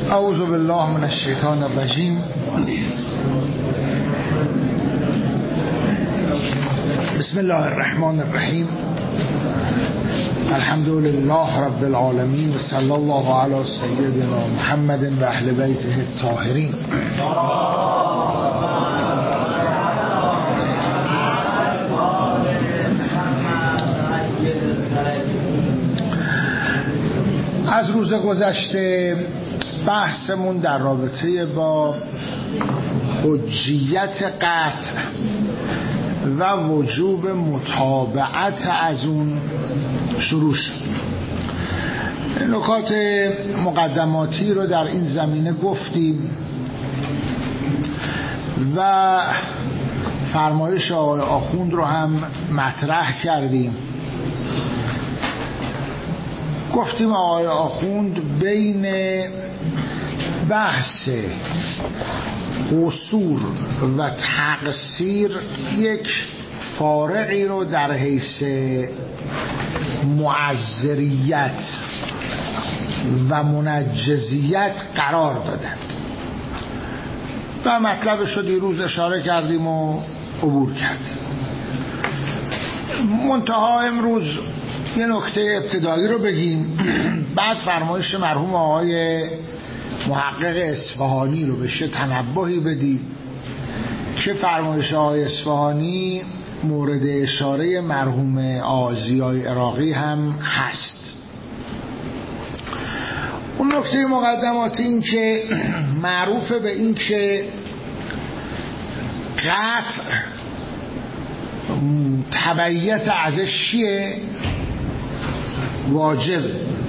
اعوذ بالله من الشیطان الرجیم. بسم الله الرحمن الرحیم. الحمد لله رب العالمین و صلی الله علی سیدنا محمد و اهل بیته الطاهرین. از روز گذشته بحثمون در رابطه با حجیت قطع و وجوب متابعت از اون شروع شد. نکات مقدماتی رو در این زمینه گفتیم و فرمایش آقای آخوند رو هم مطرح کردیم. گفتیم آقای آخوند بین بحث قصور و تقصیر یک فارقی رو در حیث معذریت و منجزیت قرار دادن و مطلبش رو دیروز اشاره کردیم و عبور کردیم. منتها امروز یه نکته ابتدایی رو بگیم، بعد فرمایش مرحوم آقای محقق اصفهانی رو بشه تنبهی بدیم که فرمایش آقای اصفهانی مورد اشاره مرحوم آزیای عراقی هم هست. اون نکته مقدماتی این که معروفه به این که قطع تبعیت ازش چیه؟ واجب.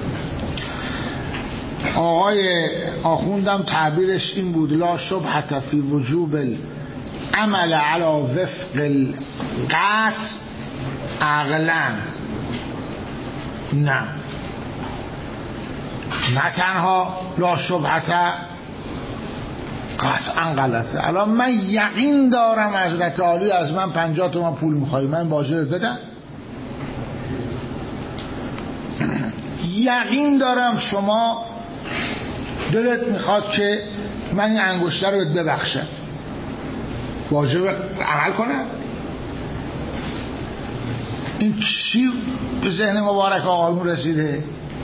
آقای آخوندم تعبیرش این بود: لا شبهة فی وجوب العمل علی وفق القطع عقلا. نه تنها لا شبهة قطعا غلطه. الان من یقین دارم حضرت عالی از من 50 تومن پول میخوای، من واجب بدم؟ یقین دارم شما دلت میخواد که من این انگشتر رو ببخشم، واجب عمل کنم؟ این چی به ذهن مبارک آقایون رسیده؟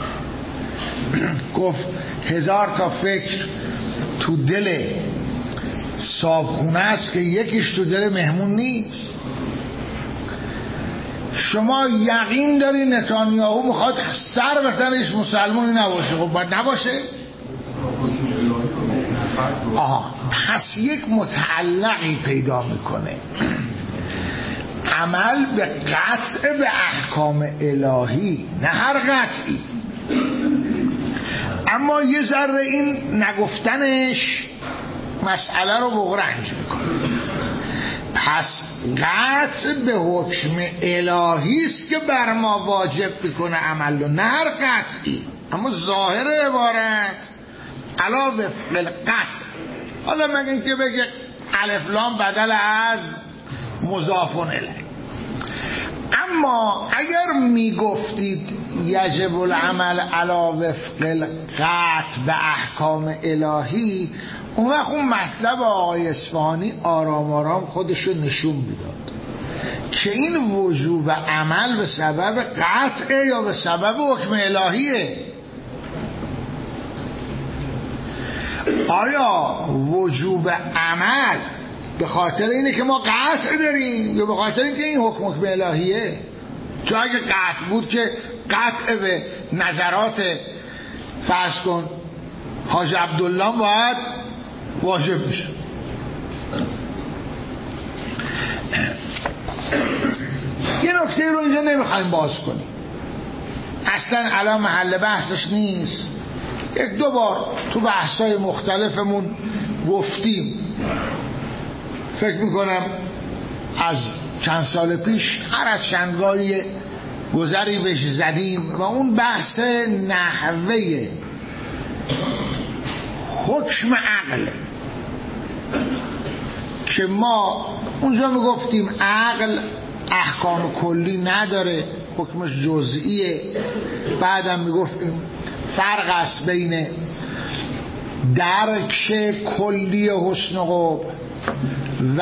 گفت 1000 تا فکر تو دل صابخونه است که یکیش تو دل مهمون نیست. شما یقین داری نتانیاهو میخواد سر بزنش مسلمانی نباشه؟ خب باید نباشه. پس یک متعلقی پیدا میکنه، عمل به قطع به احکام الهی، نه هر قطعی. اما یه ذره این نگفتنش مسئله رو بغرنج میکنه. پس قطع به حکم الهی است که بر ما واجب میکنه عمل رو، نه هر قطعی. اما ظاهر عبارت علا وفق القطع. حالا مگه اینکه بگه الف لام بدل از مضاف الیه. اما اگر میگفتید یجب العمل علا وفق القطع به احکام الهی، اون وقت اون مطلب آقای اصفهانی آرام آرام خودشو نشون میداد که این وجوب عمل به سبب قطعه یا به سبب حکم الهیه. آیا وجوب عمل به خاطر اینه که ما قطع داریم یا به خاطر اینکه این حکم الهیه؟ چون اگه قطع بود که قطع به نظرات فرض کن حاج عبدالله باید واجب میشه. یه نکته رو اینجا نمیخوایم باز کنیم، اصلا الان محل بحثش نیست. یک دو بار تو بحثای مختلفمون گفتیم، فکر میکنم از چند سال پیش هر از چندگاهی گذری بهش زدیم و اون بحث نحوه حکم عقل که ما اونجا میگفتیم عقل احکام کلی نداره، حکمش جزئیه. بعدم میگفتیم فرق است بین درک کلی حسن و قبح و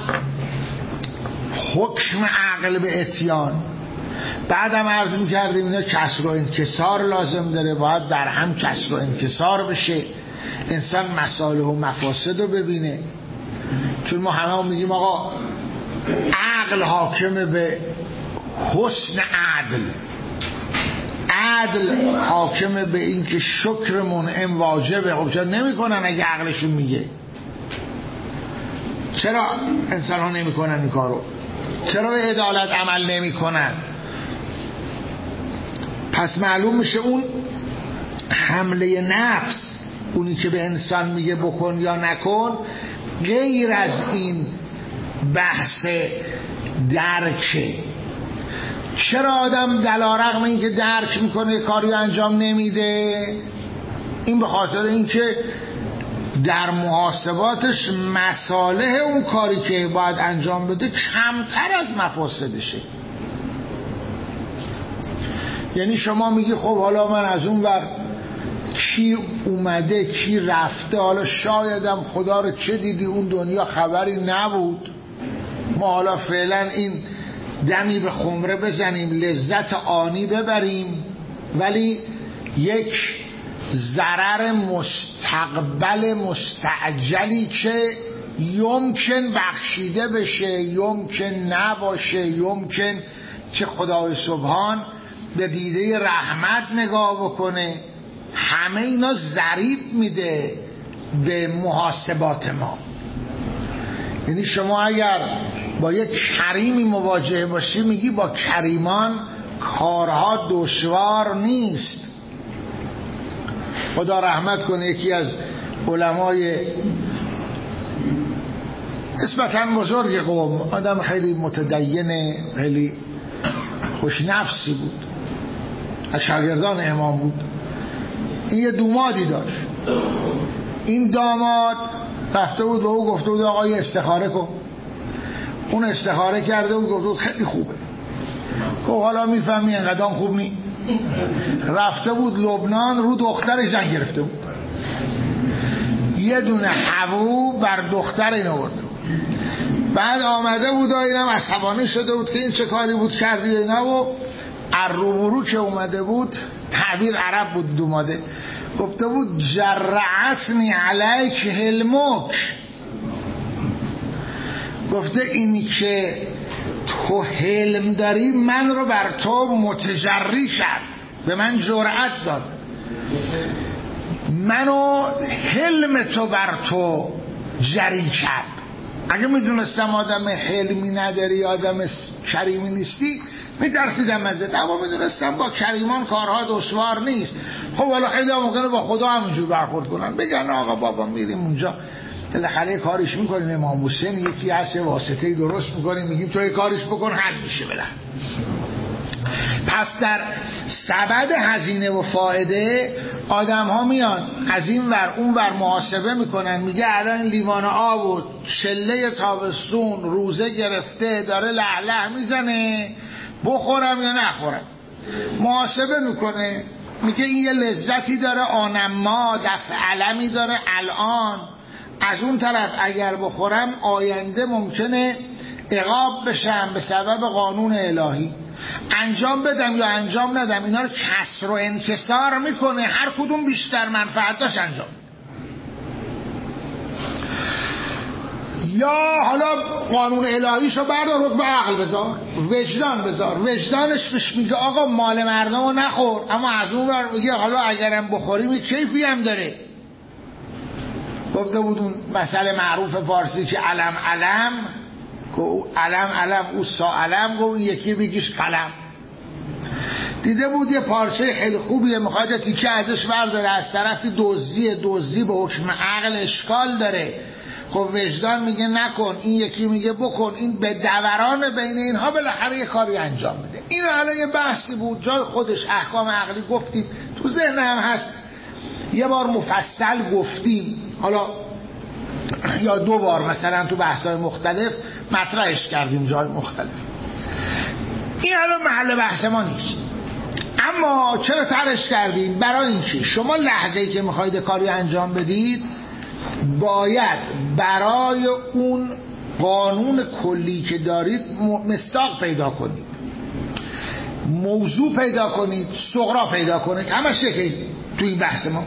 حکم عقل به اتیان. بعدم عرض می‌کردیم اینا کسر و انکسار لازم داره، باید در هم کسر و انکسار بشه، انسان مصالح و مفاسد رو ببینه. چون ما همه میگیم آقا عقل حاکمه به حسن عدل، عدل حاکمه به این که شکر منعم واجبه. خب چرا نمی کنن اگه عقلشون میگه؟ چرا انسان ها نمی کنن این کارو؟ چرا به عدالت عمل نمی کنن؟ پس معلوم میشه اون حمله نفس، اونی که به انسان میگه بکن یا نکن، غیر از این بحث درکه. چرا آدم دلارغم این که درک میکنه کاری انجام نمیده؟ این به خاطر اینکه در محاسباتش مصالح اون کاری که باید انجام بده کمتر از مفاسدشه. یعنی شما میگی خب حالا من از اون ور کی اومده کی رفته، حالا شایدم خدا رو چه دیدی اون دنیا خبری نبود، ما حالا فعلا این دمی به خمره بزنیم لذت آنی ببریم، ولی یک ضرر مستقبل مستعجلی که یمکن بخشیده بشه، یمکن نباشه، یمکن که خدای سبحان به دیده رحمت نگاه بکنه، همه اینا ضریب میده به محاسبات ما. یعنی شما اگر با یک کریمی مواجه باشی میگی با کریمان کارها دشوار نیست. خدا رحمت کنه یکی از علمای نسبتاً بزرگ قوم، آدم خیلی متدین، خیلی خوشنفسی بود، از شاگردان امام بود. این یه دومادی داشت، این داماد رفته بود به او گفته بود آقا استخاره کن. اون استخاره کرده و گفته بود خیلی خوبه. گفت حالا میفهمی اینقدر خوب نی؟ رفته بود لبنان، رو دخترش زن گرفته بود، یه دونه حبو بر دختر این آورده بود. بعد آمده بود و اینم عصبانی شده بود که این چه کاری بود کردی اینا، و الروبرو که اومده بود، تعبیر عرب بود دوماده، گفته بود جرعتنی علیک حلمک، گفته اینی که تو حلم داری من رو بر تو متجری کرد، به من جرأت داد، منو حلم تو بر تو جری کرد. اگه میدونستم آدم حلمی نداری، آدم کریمی نیستی، میترسیدم ازت، اما میدونستم با کریمان کارها دشوار نیست. خب حالا خیلی ممکنه با خدا همینجور برخورد کنن، بگن آقا بابا میریم اونجا بالاخره کارش میکنیم، امام حسین یکی هست واسطه درست میکنیم، میگیم تو کارش بکن حل میشه بله. پس در سبد هزینه و فایده آدم ها میان از این ور اون ور محاسبه میکنن، میگه الان لیوان آب و چله تابستون روزه گرفته داره لهله میزنه، بخورم یا نخورم. محاسبه میکنه، میگه این یه لذتی داره آنما، دفع علمی داره الان، از اون طرف اگر بخورم آینده ممکنه عقاب بشم به سبب قانون الهی، انجام بدم یا انجام ندم. اینا رو کسر و انکسار میکنه، هر کدوم بیشتر منفعت داشت انجام. یا حالا قانون الهیشو بردار حکم عقل بذار، وجدان بذار، وجدانش بهش میگه آقا مال مردم رو نخور، اما از اون ور میگه حالا اگرم بخوریم کیفی هم داره. گفته بود اون مسئله معروف فارسی که علم علم، علم علم او سا علم، گفت یکی بگیش قلم. دیده بود یه پارچه خیلی خوبیه، میخواد تیکه ازش برداره، از طرفی دزدی به حکم عقل اشکال داره. خب وجدان میگه نکن، این یکی میگه بکن، این به دوران بین اینها بالاخره یه کاری انجام بده. این الان یه بحثی بود جای خودش، احکام عقلی گفتیم، تو ذهن هم هست یه بار مفصل گفتیم، حالا یا دو بار مثلا تو بحث‌های مختلف مطرحش کردیم جای مختلف. این الان محل بحث ما نیست. اما چرا طرحش کردیم؟ برای اینکه شما لحظه‌ای که میخواید کاری انجام بدید باید برای اون قانون کلی که دارید مصداق پیدا کنید، موضوع پیدا کنید، ثغرا پیدا کنید. همش که تو این بحث ما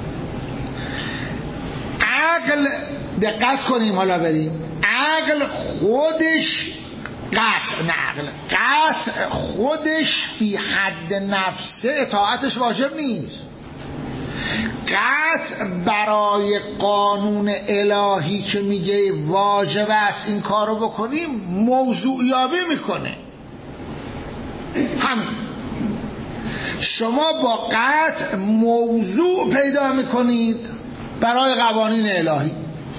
عقل، دقت کنیم حالا بریم، عقل خودش قطع خودش فی حد نفسه اطاعتش واجب نیست. قطع برای قانون الهی که میگه واجب است این کارو بکنیم موضوع یابی میکنه. همین شما با قطع موضوع پیدا میکنید برای قوانین الهی.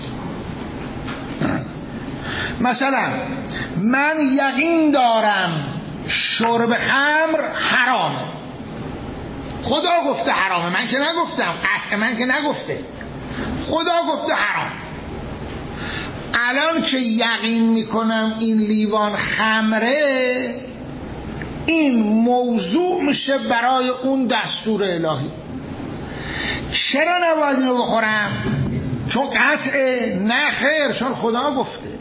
مثلا من یقین دارم شرب خمر حرامه، خدا گفته حرامه، من که نگفتم، قطع من که نگفته، خدا گفته حرام. الان که یقین میکنم این لیوان خمره، این موضوع میشه برای اون دستور الهی. چرا نباید اینو بخورم؟ چون قطعه؟ نه خیر، چون خدا گفته.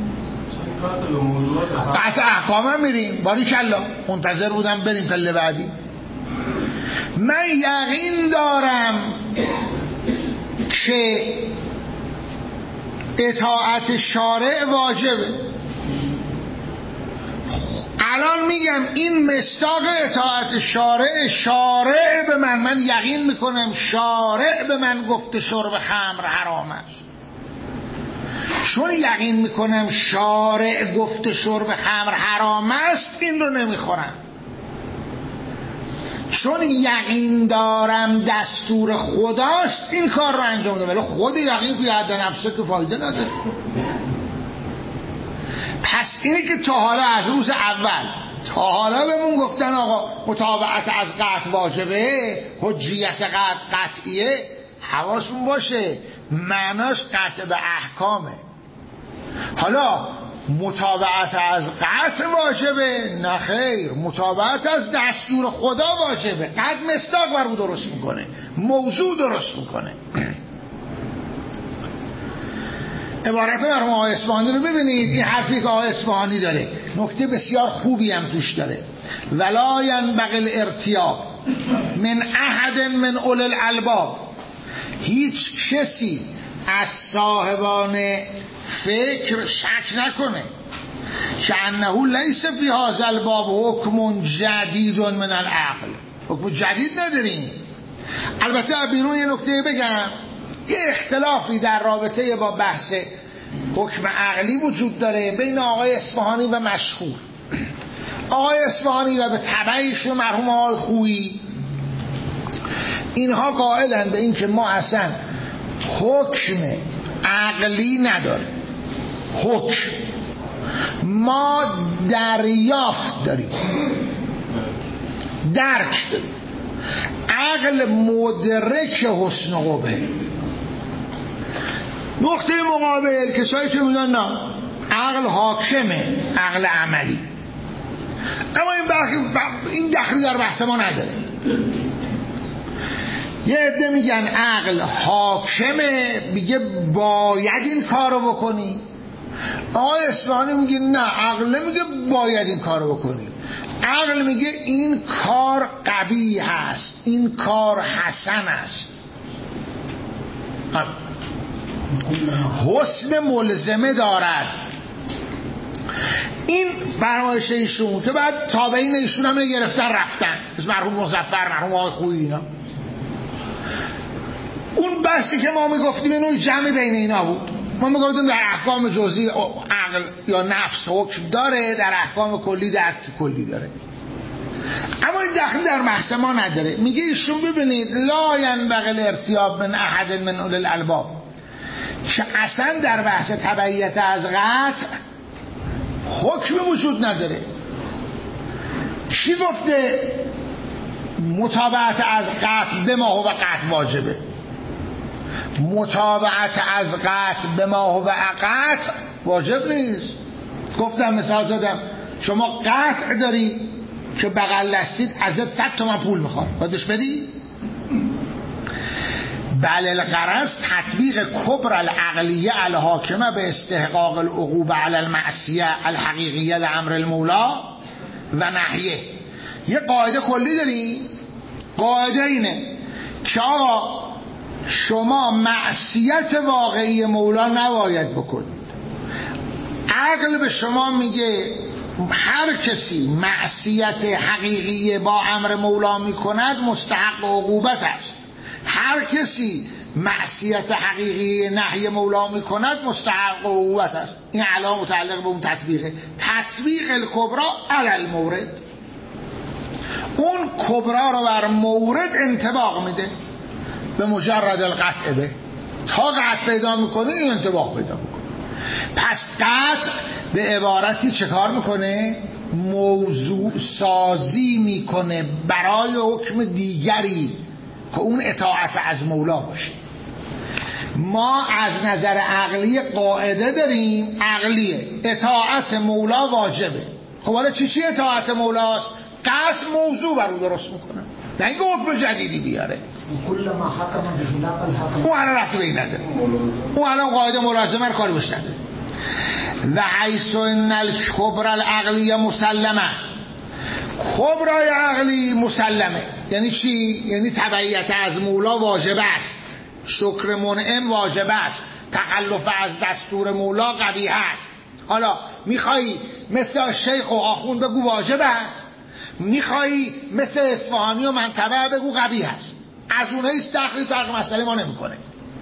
قطع احکام هم میریم. باریکالله، منتظر بودم بریم پله بعدی. من یقین دارم که اطاعت شارع واجبه. الان میگم این مصداق اطاعت شارع به من یقین میکنم شارع به من گفته شرب خمر حرام است. چون یقین میکنم شارع گفته شرب خمر حرام است این رو نمیخورم. چون یقین دارم دستور خداست این کار رو انجام دادم، ولی خود یقین فی حد نفسه که فایده نداره. پس اینه که تا حالا از روز اول تا حالا بهمون گفتن آقا متابعت از قطع واجبه، حجیت قطعیه، حواسمون باشه معناش قطع به احکامه. حالا متابعت از قطع واجبه؟ نه خیر، متابعت از دستور خدا واجبه. قطع مصداق بر او درست میکنه، موضوع درست میکنه. عبارت مرحوم آقای اصفهانی رو ببینید. این حرفی که آقای اصفهانی داره نکته بسیار خوبی هم توش داره. ولا ینبغی الارتیاب من احد من اولی الالباب، هیچ کسی از صاحبان فکر شک نکنه که انه لیس فی هذا الباب حکم جدید من العقل. حکم جدید نداریم. البته بیرون یه نکته بگم، یه اختلافی در رابطه با بحث حکم عقلی وجود داره بین آقای اصفهانی و مشهور. آقای اصفهانی و به تبعیش مرحوم آقای خویی، اینها قائلن به این که ما اصلا حکم عقلی نداریم، حکم ما دریافت داریم، درک داریم. عقل مدرک حسن قبه. نقطه مقابل کسایی که میگن نه عقل حاکمه، عقل عملی. اما این دخلی در بحث ما نداره. یه عده میگن عقل حاکمه، میگه باید این کارو بکنی. آقای اصفهانی میگه نه، عقل نمیگه باید این کارو بکنی، عقل میگه این کار قبیح است، این کار حسن است. حسن ملزمه دارد. این فرمایش ایشون که بعد تابعین ایشون هم گرفتن رفتن، از مرحوم مظفر، مرحوم آقای خویی اینا. اون بحثی که ما میگفتیم اینو جمع بین اینا بود. ما میگفتیم در احکام جزئی عقل یا نفس حکم داره، در احکام کلی درک کلی داره. اما این دخل در بحث ما نداره. میگه ایشون ببینید لا ینبغی الارتیاب من احد من اولی الالباب، که اصلا در بحث تبعیت از قطع حکم وجود نداره. کی گفته متابعت از قطع به ما هو قطع واجبه؟ متابعت از قطع به ما هو قطع واجب نیست. گفتم مثال زدم، شما قطع داری که بغل دستید ازت 100 تومن پول میخواد، باید بدی؟ بل الغرض تطبیق کبر العقلیه الحاکمه به استحقاق العقوبه علی المعصیه الحقیقیه لامر المولا و نهیه. یه قاعده کلی داریم، قاعده اینه که آقا شما معصیت واقعی مولا نباید بکنید. عقل به شما میگه هر کسی معصیت حقیقی با امر مولا میکند مستحق عقوبت است، هر کسی معصیت حقیقی نهی مولا میکند مستحق عقوبت است. این علامه متعلق به اون تطبیقه، تطبیق الکبرا علی المورد. اون کبرا رو بر مورد انطباق میده به مجرد القطع به، تا قطع پیدا میکنه این انطباق پیدا میکنه. پس قطع به عبارتی چه کار میکنه؟ موضوع سازی میکنه برای حکم دیگری که اون اطاعت از مولا باشه. ما از نظر عقلی قاعده داریم، عقلیه اطاعت مولا واجبه. خب حالا چی اطاعت مولاست؟ قطع موضوع برو درست میکنه، نه اینکه حکم جدیدی بیاره. کل ما حکم به خلاف الحکم اون الان رفت به این نداره، اون الان قاعده ملازمه رو کاری بش نداره. و حیث ان الکبر العقلی مسلمه، کبرای عقلی مسلمه یعنی چی؟ یعنی تبعیت از مولا واجب است، شکر منعم واجب است، تخلف از دستور مولا قبیح است. حالا میخوایی مثل شیخ و آخوند بگو واجب است، میخوایی مثل اصفهانی و منطبع بگو قبیح است. از اونهاییست دخلی فرق مسئله ما نمیکنه.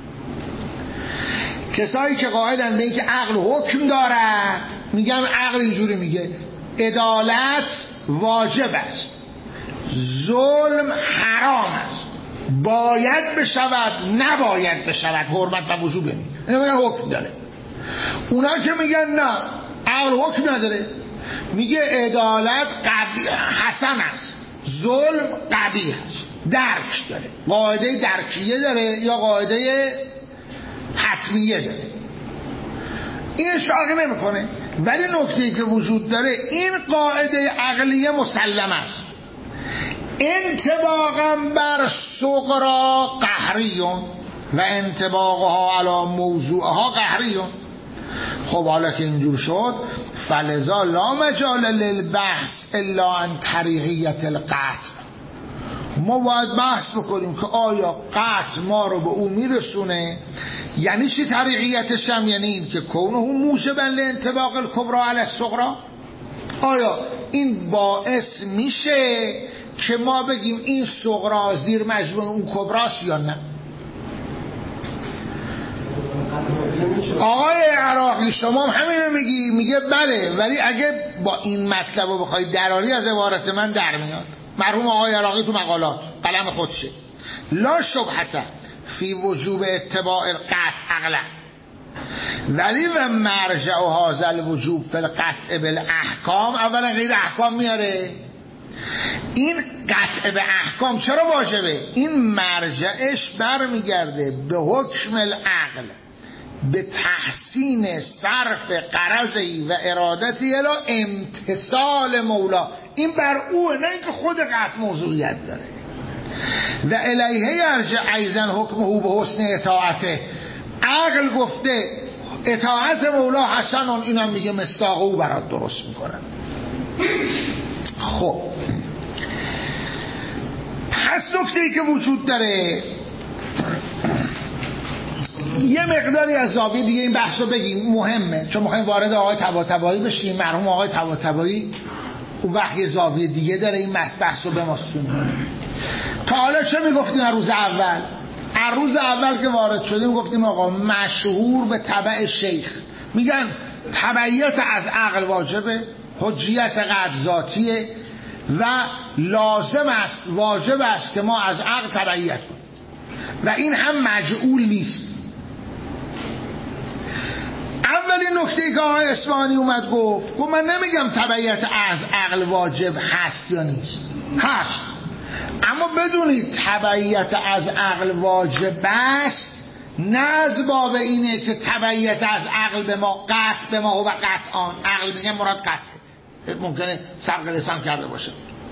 کسایی که قائلن به اینکه عقل حکم دارد میگن عقل اینجوری میگه عدالت واجب است، ظلم حرام است، باید بشود نباید بشود، حرمت و وجوب نمی، اینا میگن حکم داره. اونا که میگن نه عقل حکم نداره، میگه عدالت حسن است، ظلم قبیح است، درک داره، قاعده درکیه داره یا قاعده حتمیه داره. این اشراقی نمیکنه. ولی نکته‌ای که وجود داره این قاعده عقلیه مسلم است، انطباقا بر صغرا قهریون و انطباقها علی موضوعها قهریون. خب حالا که اینجور شد فلذا لا مجال للبحث الا عن طریقیت القطع. ما باید بحث بکنیم که آیا قطع ما رو به اون میرسونه. یعنی چی طریقیتش هم؟ یعنی این که کونه موجبا لانطباق الکبرا علی الصغرا، آیا این باعث میشه که ما بگیم این صغرا زیر مجموع اون کبراست یا نه؟ آقای عراقی شما هم همین میگی؟ میگه بله، ولی اگه با این مطلب رو بخوای دراری از عبارت من در میاد. مرحوم آقای عراقی تو مقالات قلم خودشه، لا شبهته فی وجوب اتباع القطع عقلا، ولی و مرجع و هذا الوجوب فی القطع بالاحکام. اولا غیر احکام میاره، این قطع به احکام چرا واجبه؟ این مرجعش برمیگرده به حکم العقل، به تحسین صرف غرضی و ارادتی الی امتثال مولا. این بر اوه، نه اینکه خود قطع موضوعیت داره. و الیه یرجع ایضا حکمه به حسن اطاعته. عقل گفته اطاعت مولا حسنون، اینم میگه مصداق او برات درست میکنن. خب پس نکته‌ای که وجود داره، یه مقداری از زاویه دیگه این بحث رو بگیم، مهمه چون میخوایم وارد آقای طباطبایی بشیم. مرحوم آقای طباطبایی اون وقت یه زاویه دیگه داره این بحث رو بماسونه. تا حالا چه میگفتیم؟ روز اول که وارد شدیم گفتیم آقا مشهور به تبع شیخ، میگن تبعیت از عقل واجبه، حجیت قطع ذاتیه و لازم است، واجب است که ما از عقل تبعیت کنیم و این هم مجعول نیست. اولین نکته که آقای اصفهانی اومد گفت من نمیگم تبعیت از عقل واجب هست یا نیست، هست، اما بدونید تبعیت از عقل واجب است، نه از باب اینه که تبعیت از عقل به ما قطع به ما و قطعان. عقل میگه مراد قطع، ممکنه سبق لسان کرده باشه.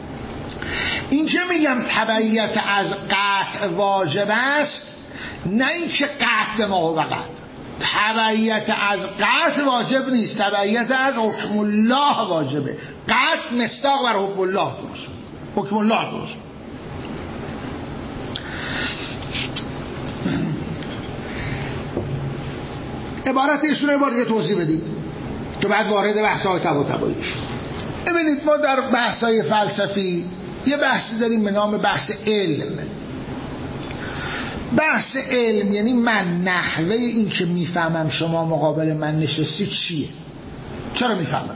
این که میگم تبعیت از قطع واجب است، نه این که قطع به ما وقت. تبعیت از قطع واجب نیست، تبعیت از حکم الله واجبه. قطع مصداق بر حکم الله درست، حکم الله درست. عبارت ایشون رو باید توضیح بدیم که بعد وارد بحث‌های طباطبایی شد. ببینید ما در بحث‌های فلسفی یه بحثی داریم به نام بحث علم. بحث علم یعنی من نحوه این که میفهمم شما مقابل من نشستی چیه، چرا میفهمم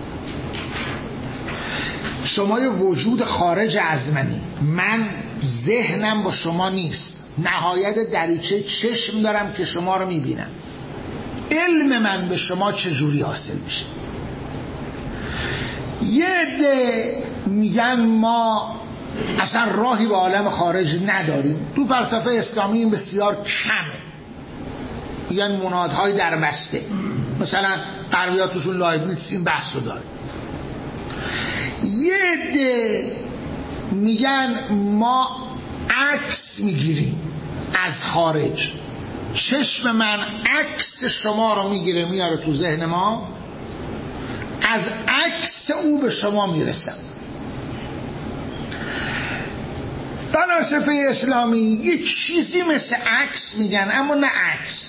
شما یه وجود خارج از منی، من ذهنم با شما نیست، نهایت دریچه چشم دارم که شما رو میبینم. علم من به شما چجوری حاصل میشه؟ یه عده میگن ما اصلا راهی به عالم خارج نداریم. تو فلسفه اسلامی این بسیار کمه، میگن منادهای در بسته. مثلا غربیاتشون لایبنیتس این بحث رو داره. یه عده میگن ما عکس میگیریم از خارج، چشم من عکس شما رو میگیره میاره تو ذهن ما، از عکس او به شما میرسم. فلاسفه اسلامی یه چیزی مثل عکس میگن، اما نه عکس،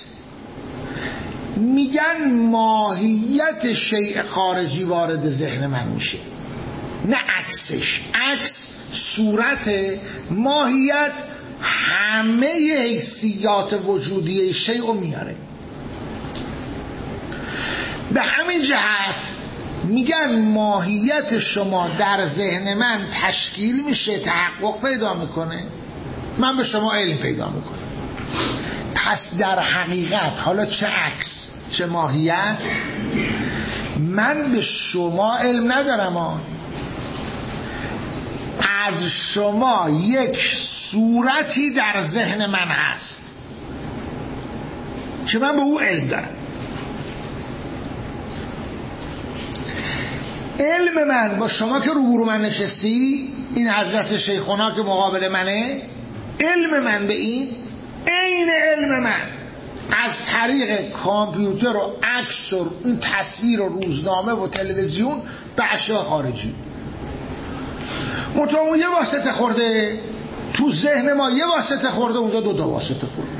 میگن ماهیت شیء خارجی وارد ذهن من میشه، نه عکسش. عکس صورت، ماهیت همه حیثیات وجودی شیء رو میاره. به همین جهت میگن ماهیت شما در ذهن من تشکیل میشه، تحقق پیدا میکنه، من به شما علم پیدا میکنم. پس در حقیقت حالا چه عکس چه ماهیت، من به شما علم ندارم، از شما یک صورتی در ذهن من هست که من به او علم دارم. علم من با شما که روبرو من نشستی، این حضرت شیخونا که مقابل منه، علم من به این عین علم من از طریق کامپیوتر و عکس و این تصویر و روزنامه و تلویزیون به اشیاء خارجی. مطمئن یه واسطه خورده تو ذهن ما، یه واسطه خورده اونجا، دو واسطه خورده.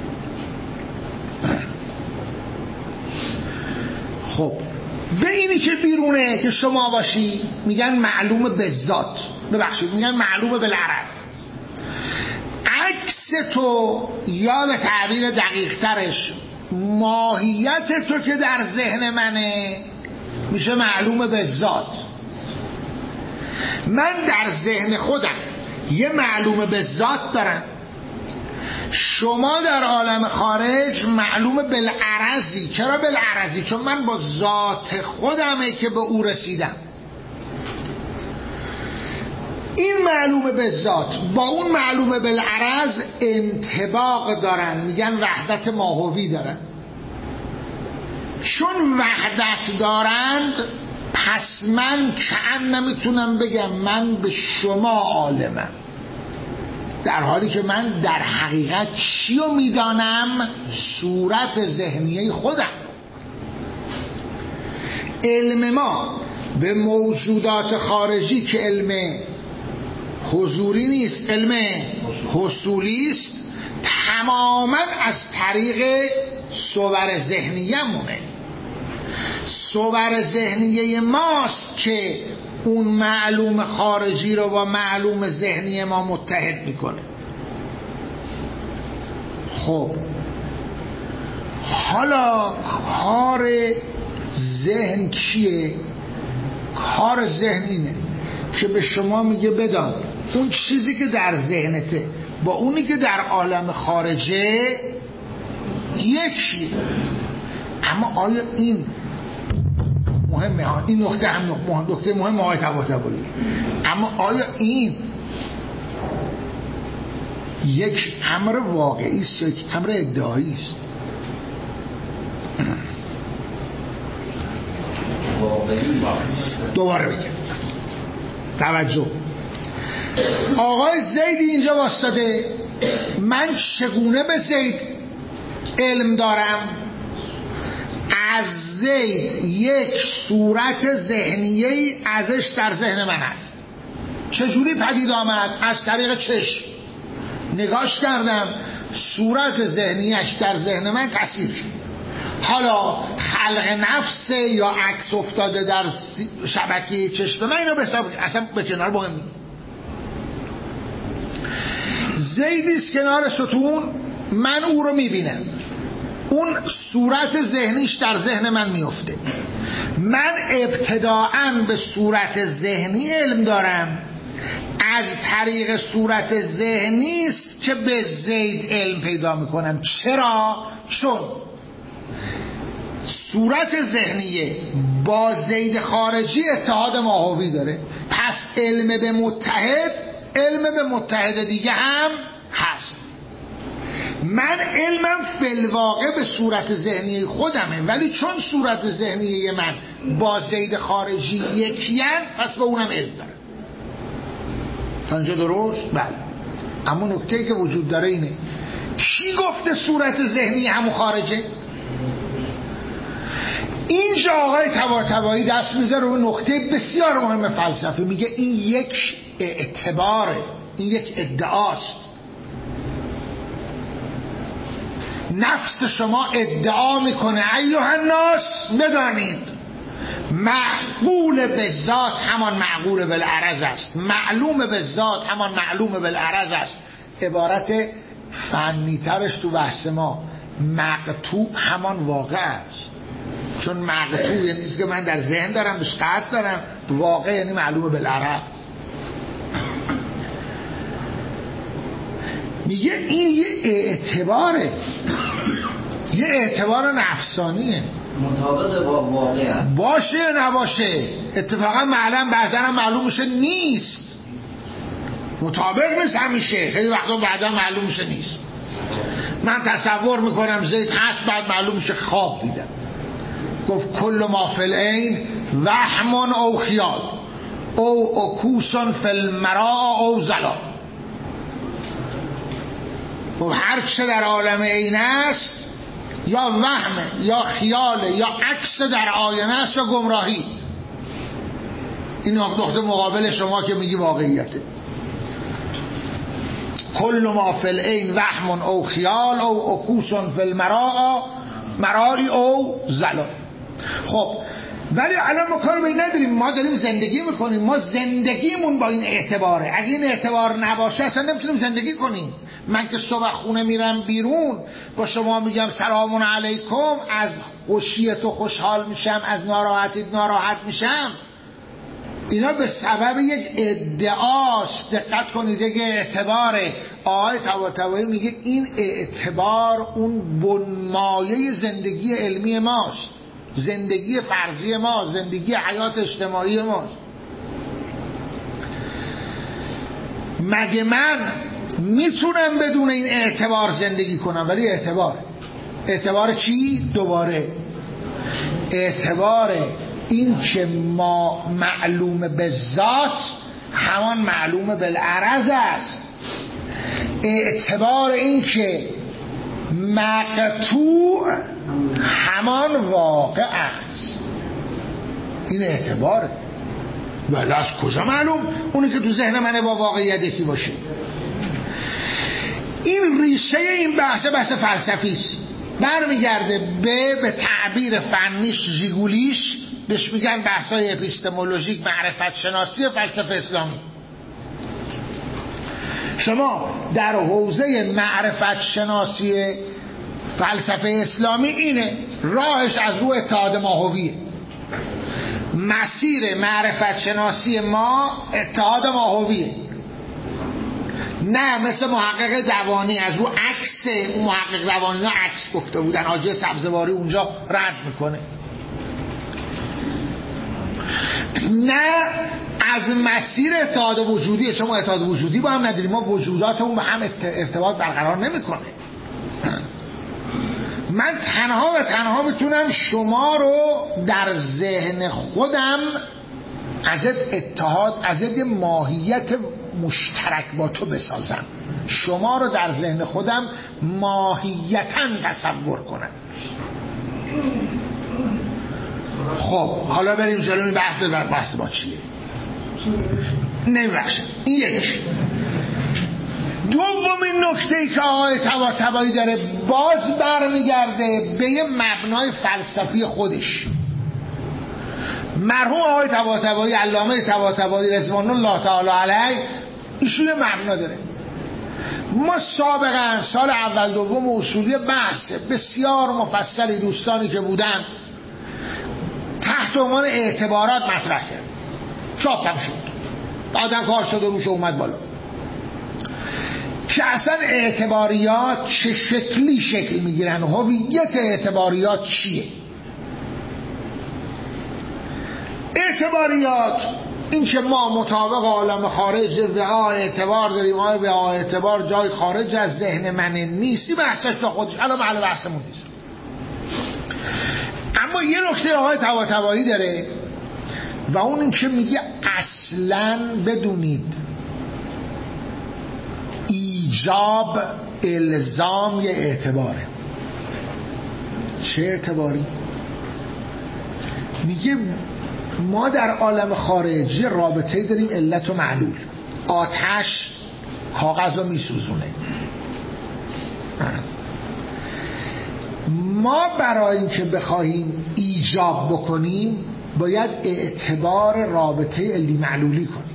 خب به اینی که بیرونه که شما باشی میگن معلوم به ذات، ببخشید میگن معلوم بالعرض. عکس تو یا به تعبیر دقیق ترش ماهیت تو که در ذهن منه میشه معلوم به ذات. من در ذهن خودم یه معلوم به ذات دارم، شما در عالم خارج معلوم بالعرضی. چرا بالعرضی؟ چون من با ذات خودمه که به او رسیدم. این معلوم به ذات با اون معلوم بالعرض انطباق دارن، میگن وحدت ماهوی دارن. چون وحدت دارند پس من کأن نمیتونم بگم من به شما عالمم، در حالی که من در حقیقت چیو میدانم؟ صورت ذهنیه خودم. علم ما به موجودات خارجی که علم حضوری نیست، علم حصولی است، تماما از طریق صور ذهنیه مونه. صور ذهنیه ماست که اون معلوم خارجی رو با معلوم ذهنی ما متحد میکنه. خب حالا کار ذهن چیه؟ کار ذهن اینه که به شما میگه بدان اون چیزی که در ذهنته با اونی که در عالم خارجه یکی. اما آیا این مهمه ها، این نکته هم نکته مهم آقای طباطبایی، اما آیا این یک امر واقعی است یا یک امر ادعایی است؟ دوباره بگم توجه، آقای زیدی اینجا واسطه، من چگونه به زید علم دارم؟ از زید یک صورت ذهنیه‌ای ازش در ذهن من هست. چجوری پدید آمد؟ از طریق چشم نگاش کردم، صورت ذهنیش در ذهن من تصویر شد. حالا خلق نفس یا عکس افتاده در شبکه چشم من، اینو اصلا به کنار مهم نیست. زیدیست کنار ستون، من او رو میبینم، اون صورت ذهنیش در ذهن من میفته. من ابتداعاً به صورت ذهنی علم دارم، از طریق صورت ذهنی است که به زید علم پیدا میکنم. چرا؟ چون صورت ذهنیه با زید خارجی اتحاد ماهوی داره، پس علم به متحد، علم به متحد دیگه هم هست. من علمم فی‌الواقع به صورت ذهنی خودمه، ولی چون صورت ذهنی من با زید خارجی یکیه، پس به اونم علم داره. تا اینجا درست؟ بله. اما نکته‌ای که وجود داره اینه، کی گفته صورت ذهنی همون خارجه؟ اینجا آقای طباطبایی دست میذاره روی نکته بسیار مهم فلسفه، میگه این یک اعتباره، این یک ادعاست. نفس شما ادعا میکنه ایها الناس بدانید معقول به ذات همان معقول بالعرض است، معلوم به ذات همان معلوم بالعرض است. عبارت فنی ترش تو بحث ما، مقطوع همان واقع است. چون مقطوع یعنی چیزی که من در ذهن دارم، بهش قطع دارم، واقع یعنی معلوم بالعرض. میگه این یه اعتباره، یه اعتبار نفسانیه، مطابق با واقع باشه یا نباشه. اتفاقا معلم بعضا هم معلوم میشه نیست، مطابق نیست همیشه، خیلی وقتا بعدا معلوم میشه نیست. من تصور میکنم زید هست، بعد معلوم میشه خواب دیدم. گفت کل ما فی العین وهم او خیال او عکوس فی المراء او ظلال. گفت هر چه در عالم عین است یا وهمه یا خیاله یا عکس در آینه است یا گمراهی. این نقطه مقابل شما که میگی واقعیته. کل ما فی العین وهم او خیال او عکوس فی المراء مرائی او ظلال. خب ولی الان ما کاری به این نداریم، ما داریم زندگی میکنیم، ما زندگیمون با این اعتباره. اگه این اعتبار نباشه اصلا نمیتونیم زندگی کنیم. من که صبح خونه میرم بیرون با شما میگم سلام علیکم، از خوشی تو خوشحال میشم، از ناراحتیت ناراحت میشم، اینا به سبب یک ادعاست. دقت کنید، یک اعتباره. آقای طباطبایی میگه این اعتبار اون بنمایه زندگی علمی ماست، زندگی فرضی ما، زندگی حیات اجتماعی ما. مگه من میتونم بدون این اعتبار زندگی کنم؟ ولی اعتبار چی؟ دوباره اعتبار این که ما معلوم به ذات همان معلوم بالعرض است، اعتبار این که مقطوع همان واقع است. این اعتباره. ولی از کجا معلوم؟ اونی که تو ذهن منه با واقعیت یکی باشه. این ریشه این بحث فلسفی است، برمیگرده به تعبیر فنیش ژیگولیش، بهش میگن بحث‌های اپیستمولوژیک، معرفت شناسی فلسفه اسلامی. شما در حوزه معرفت شناسی فلسفه اسلامی اینه، راهش از رو اتحاد ماهویه. مسیر معرفت شناسی ما اتحاد ماهویه، نه مثل محقق دوانی از رو عکس. اون محقق دوانی ها عکس گفته بودن، آجی سبزواری اونجا رد میکنه. نه از مسیر اتحاد وجودی. شما اتحاد وجودی با هم نداریم، ما وجودات اون به هم ارتباط برقرار نمیکنه. من تنها و تنها میتونم شما رو در ذهن خودم ازت اتحاد، ازت یه ماهیت مشترک با تو بسازم، شما رو در ذهن خودم ماهیتاً تصور کنم. خب حالا بریم جلوی بحث با چیه؟ نمیبخشم این یکش. دومین نکته‌ای که آقای طباطبایی داره باز برمیگرده به یه مبنای فلسفی خودش. مرحوم آقای طباطبایی، علامه طباطبایی رضوان الله تعالی علیه، ایشون یه مبنا داره. ما سابقا سال اول دوم اصولی بحث بسیار مفصلی دوستانی که بودن تحت عنوان اعتبارات مطرح کرد، چاپم شد، آدم کار شد و روش اومد بالا که اصلا اعتباریات چه شکلی شکل میگیرن، هویت اعتباریات چیه. اعتباریات این که ما مطابق عالم خارج به اعتبار داریم، به اعتبار جای خارج از ذهن من نیستی، بحثش تا خودش الان محل بحثمون نیست. اما یه نکته آقای طباطبایی داره و اون این که میگه اصلاً بدونید ایجاب الزام یه اعتباره. چه اعتباری؟ میگه ما در عالم خارجی رابطه‌ای داریم علت و معلول. آتش کاغذ رو میسوزونه. ما برای اینکه بخوایم ایجاب بکنیم باید اعتبار رابطه علی معلولی کنیم.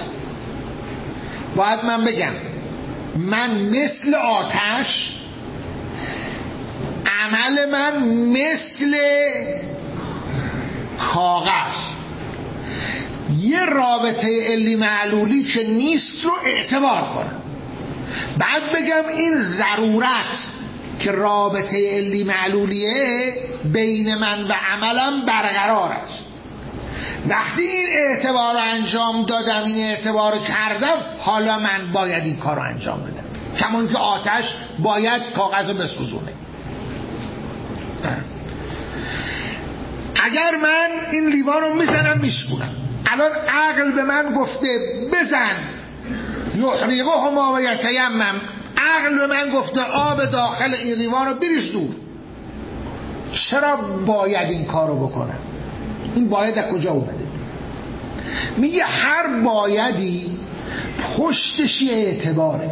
باید من بگم من مثل آتش، عمل من مثل کاغذ، یه رابطه علی معلولی که نیست رو اعتبار کنم. بعد بگم این ضرورت که رابطه علی معلولیه بین من و عملم برقرار است. وقتی این اعتبار رو انجام دادم، این اعتبار رو کردم، حالا من باید این کار رو انجام بدم. کمان که آتش باید کاغذ رو بسوزونه. اگر من این لیوان رو میزنم میشکونم، الان عقل به من گفته بزن یحرقه ما و یتیمم، عقل به من گفته آب داخل این لیوان رو بریز دور، چرا باید این کار رو بکنم؟ این باید از کجا اومده؟ میگه هر بایدی پشتش اعتباره.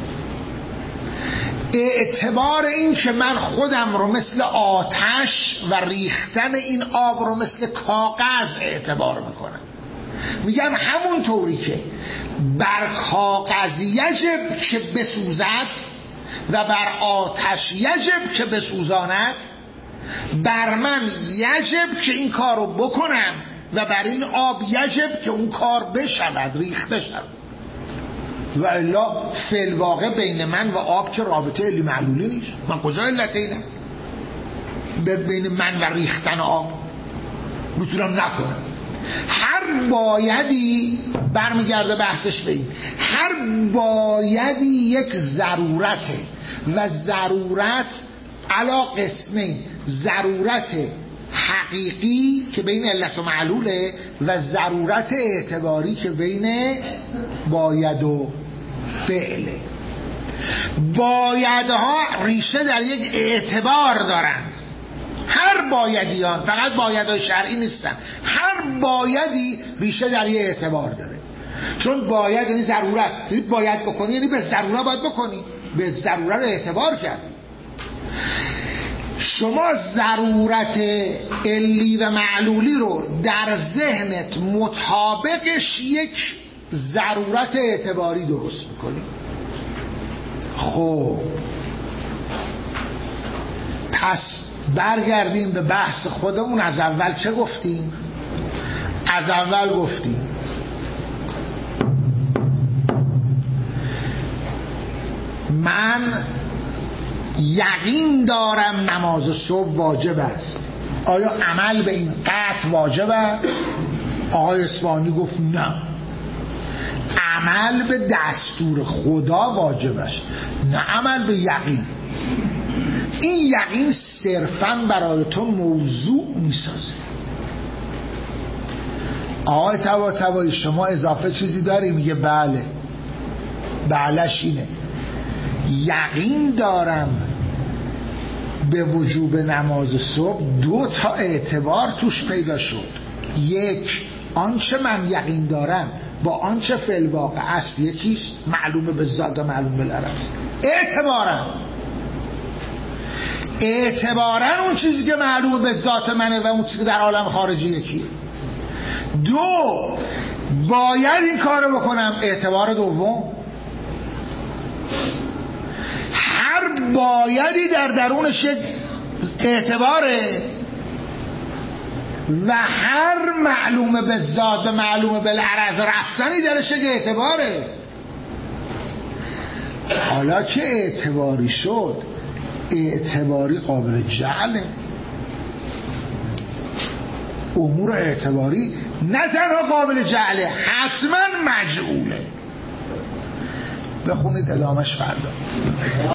اعتبار این که من خودم رو مثل آتش و ریختن این آب رو مثل کاغذ اعتبار میکنم. میگم همون طوری که بر کاغذ یجب که بسوزد و بر آتش یجب که بسوزاند، بر من یجب که این کار رو بکنم و بر این آب یجب که اون کار بشود، ریخته شود. و الا فی الواقع بین من و آب که رابطه علی معلولی نیست. من کجا علت اینه؟ بین من و ریختن آب میتونم نکنم. هر بایدی برمیگرده بحثش به این، هر بایدی یک ضرورته و ضرورت علا قسمه، ضرورت حقیقی که بین علت و معلوله و ضرورت اعتباری که بین باید و فعله. بایدها ریشه در یک اعتبار دارن. هر بایدیان، فقط بایدهای شرعی نیستن، هر بایدی ریشه در یک اعتبار داره. چون باید یعنی ضرورت، باید بکنی یعنی به ضرورت باید بکنی، به ضرورت اعتبار کرد. شما ضرورت علی و معلولی رو در ذهنت مطابقش یک ضرورت اعتباری درست میکنی. خب پس برگردیم به بحث خودمون. از اول چه گفتیم؟ از اول گفتیم من یقین دارم نماز صبح واجب است. آیا عمل به این قطع واجبه؟ آقای اصفهانی گفت نه، عمل به دستور خدا واجب است، نه عمل به یقین. این یقین صرفاً برای تو موضوع میسازه. آقای طباطبایی شما اضافه چیزی داری؟ میگه بله. بعلش اینه یقین دارم به وجوب نماز صبح 2 تا اعتبار توش پیدا شد. 1 آنچه من یقین دارم با آنچه فی الواقع است یکیست، معلومه به ذات و معلوم بالعرض. اعتبارا اون چیزی که معلومه به ذات منه و اون چیزی که در عالم خارجی یکیه. 2 باید این کارو بکنم. اعتبار دوم هر بایدی در درونش یک اعتباره و هر معلومه به ذات و معلومه بالعرض رفتنی درش یک اعتباره. حالا که اعتباری شد، اعتباری قابل جعله. امور اعتباری نه تنها قابل جعله، حتما مجعوله. بخونید ادامش فردا.